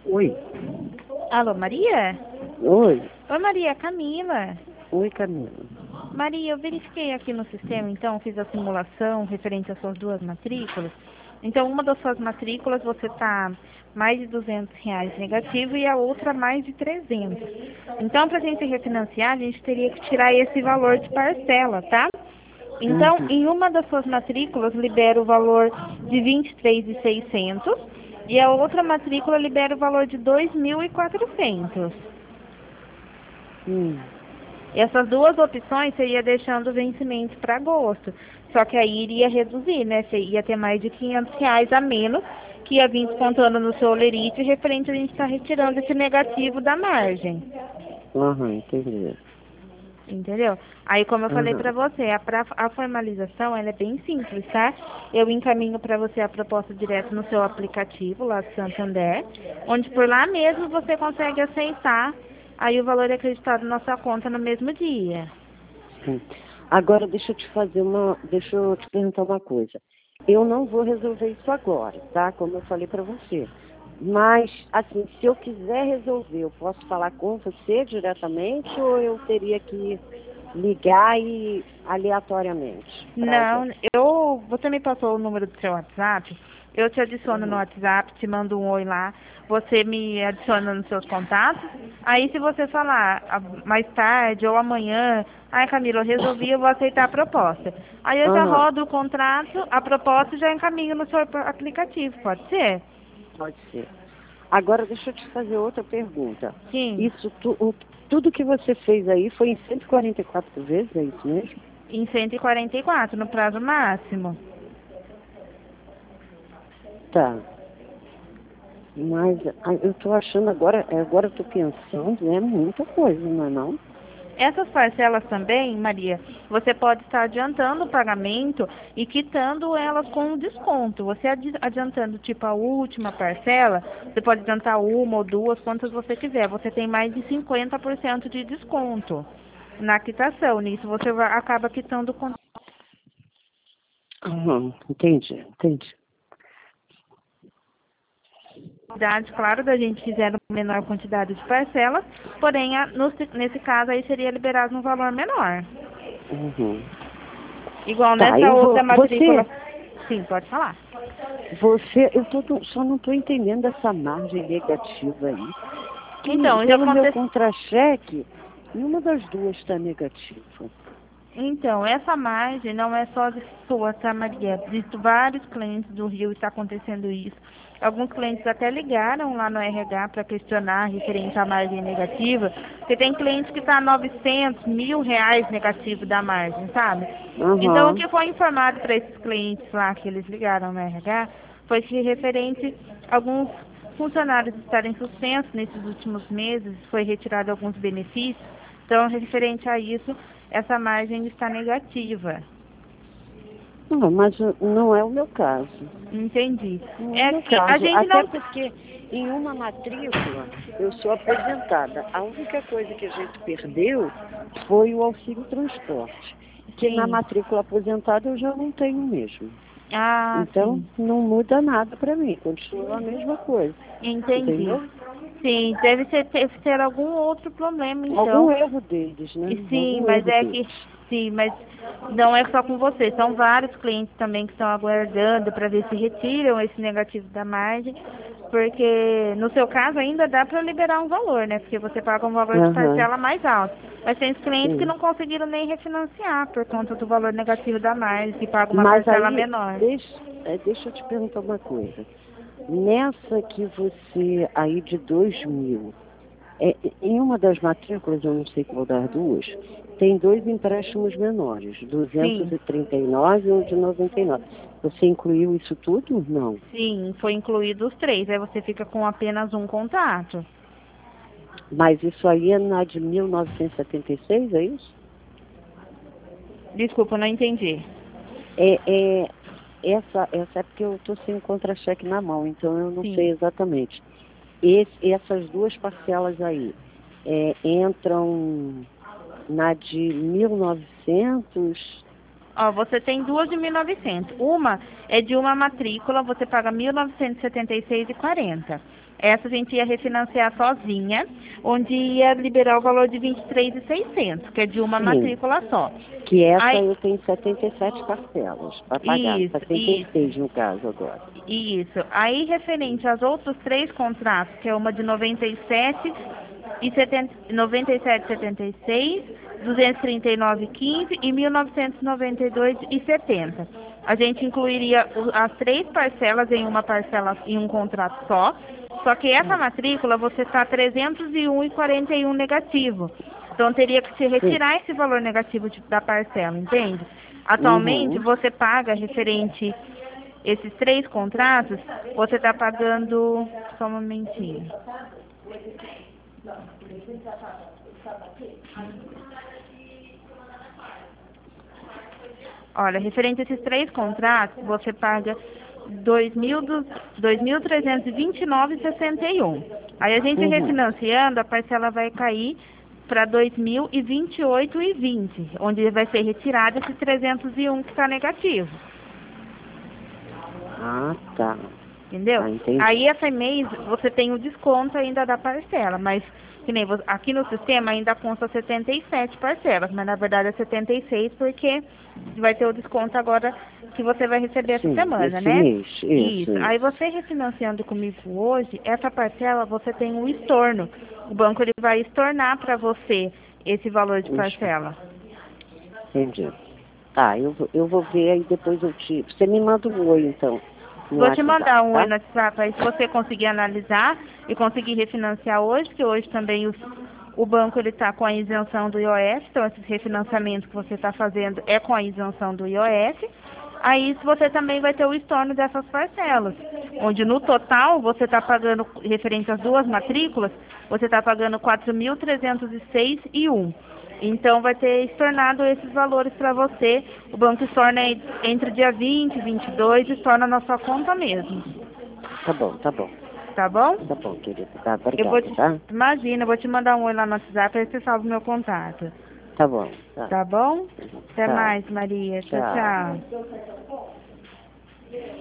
Oi. Alô, Maria? Oi. Oi, Maria, Camila. Oi, Camila. Maria, eu verifiquei aqui no sistema, então, fiz a simulação referente às suas duas matrículas. Então, uma das suas matrículas você está mais de R$ 200 negativo e a outra mais de 300. Então, para a gente refinanciar, a gente teria que tirar esse valor de parcela, tá? Então, Uhum. em uma das suas matrículas, libera o valor de 23.600 e a outra matrícula libera o valor de 2.400. Hum. Essas duas opções seria deixando o vencimento para agosto. Só que aí iria reduzir, né? Você ia ter mais de R$ 500 a menos que ia vir descontando no seu olerite referente a gente estar retirando esse negativo da margem. Aham, entendi. Entendeu? Aí, como eu falei Aham. para você, a formalização ela é bem simples, tá? Eu encaminho para você a proposta direto no seu aplicativo lá do Santander, onde por lá mesmo você consegue aceitar aí o valor é acreditado na sua conta no mesmo dia. Sim. Agora deixa eu te perguntar uma coisa. Eu não vou resolver isso agora, tá? Como eu falei para você. Mas, assim, se eu quiser resolver, eu posso falar com você diretamente ou eu teria que ligar e aleatoriamente para Não, alguém? você me passou o número do seu WhatsApp, eu te adiciono no Uhum. WhatsApp, te mando um oi lá, você me adiciona nos seus contatos, aí se você falar mais tarde ou amanhã, ai Camila, eu resolvi, eu vou aceitar a proposta. Aí eu já Aham, rodo o contrato, a proposta e já encaminho no seu aplicativo, pode ser? pode ser. Agora, deixa eu te fazer outra pergunta. Sim, Isso, tudo que você fez aí foi em 144 vezes, é isso mesmo? em 144 no prazo máximo. Tá. Mas eu estou achando agora eu estou pensando, é muita coisa, não é não? Essas parcelas também, Maria, você pode estar adiantando o pagamento e quitando elas com desconto. Você adiantando tipo a última parcela, você pode adiantar uma ou duas, quantas você quiser. Você tem mais de 50% de desconto na quitação. Nisso você acaba quitando com Entendi. quantidade, claro, da gente fizer uma menor quantidade de parcelas, porém nesse caso aí seria liberado um valor menor. Uhum. Igual Tá, nessa eu vou. outra matrícula. Sim, pode falar. Só não estou entendendo essa margem negativa aí. Que Então, o que pelo meu acontece? contra-cheque, nenhuma das duas está negativa. Então, essa margem não é só de sua, tá, Maria? De vários clientes do Rio está acontecendo isso. Alguns clientes até ligaram lá no RH para questionar referente à margem negativa, porque tem cliente que está 900, R$ 1.000 negativo da margem, sabe? Então, o Aham. que foi informado para esses clientes lá que eles ligaram no RH foi que referente a alguns funcionários estarem suspensos nesses últimos meses, foi retirado alguns benefícios. Então, referente a isso, essa margem está negativa. Não, mas não é o meu caso. Entendi. Não é o É meu que a caso. gente Até não. porque em uma matrícula eu sou aposentada. A única coisa que a gente perdeu foi o auxílio transporte, que na Sim. matrícula aposentada eu já não tenho mesmo. Ah, Então sim. não muda nada para mim, continua a mesma coisa. Entendi. Entendeu? Sim, deve ter algum outro problema, Algum então. erro deles, né? E sim, Algum mas erro é que. deles. Sim, mas não é só com você. São vários clientes também que estão aguardando para ver se retiram esse negativo da margem. Porque no seu caso ainda dá para liberar um valor, né? Porque você paga um valor de Aham, parcela mais alto. Mas tem os clientes que sim. não conseguiram nem refinanciar por conta do valor negativo da margem, que paga uma Mas parcela aí, menor. deixa eu te perguntar uma coisa. Nessa que você, aí de 2.000, em uma das matrículas, eu não sei qual das duas, tem dois empréstimos menores, duzentos Sim, e trinta e nove e um de 99. Você incluiu isso tudo? Não. sim, foi incluído os três. Aí você fica com apenas um contato. Mas isso aí é na de 1976, é isso? Desculpa, eu não entendi. É, é, essa é porque eu estou sem o contra-cheque na mão, então eu não sei Sim. exatamente. Essas duas parcelas aí entram na de 1900. Ó, você tem duas de 1.900. Uma é de uma matrícula, você paga 1.976,40. Essa a gente ia refinanciar sozinha, onde ia liberar o valor de 23.600, que é de uma Sim. matrícula só. Que essa Aí, eu tenho 77 parcelas para pagar. isso, 76 no caso agora. isso. Aí, referente aos outros 3 contratos, que é uma de 97,76, 239,15 e 1.992,70. A gente incluiria as 3 parcelas em uma parcela em um contrato só que essa matrícula você está 301,41 negativo. Então teria que se retirar esse valor negativo da parcela, entende? Atualmente você paga referente esses 3 contratos, você está pagando, só um momentinho. Olha, referente a esses 3 contratos, você paga 2.329,61. Aí a gente refinanciando, a parcela vai cair para 2.028,20, onde vai ser retirado esse 301 que está negativo. Ah, tá. Entendeu? Ah, entendi. Aí esse mês você tem o desconto ainda da parcela, mas que nem aqui no sistema ainda consta 77 parcelas, mas na verdade é 76 porque vai ter o desconto agora que você vai receber essa semana, esse né? mês. Isso. Aí você refinanciando comigo hoje, essa parcela você tem um estorno. O banco ele vai estornar para você esse valor de parcela. Entendi. Tá, eu vou ver aí depois eu te... Você me manda um oi, então. Vou te mandar um oi tá? no WhatsApp aí se você conseguir analisar e conseguir refinanciar hoje, porque hoje também o banco ele está com a isenção do IOF, então esses refinanciamentos que você está fazendo é com a isenção do IOF. Aí você também vai ter o estorno dessas parcelas, onde no total você está pagando, referente às 2 matrículas, você está pagando 4.306,01. Então vai ter estornado esses valores para você. O banco estorna entre dia 20 e 22 e estorna na sua conta mesmo. Tá bom, tá bom. Tá bom? Tá bom, querida. Tá, obrigada, tá? Imagina, eu vou te mandar um oi lá no WhatsApp, aí você salva o meu contato. Tá bom. Tá, Tá bom? Até Tá. mais, Maria. Tchau, tchau.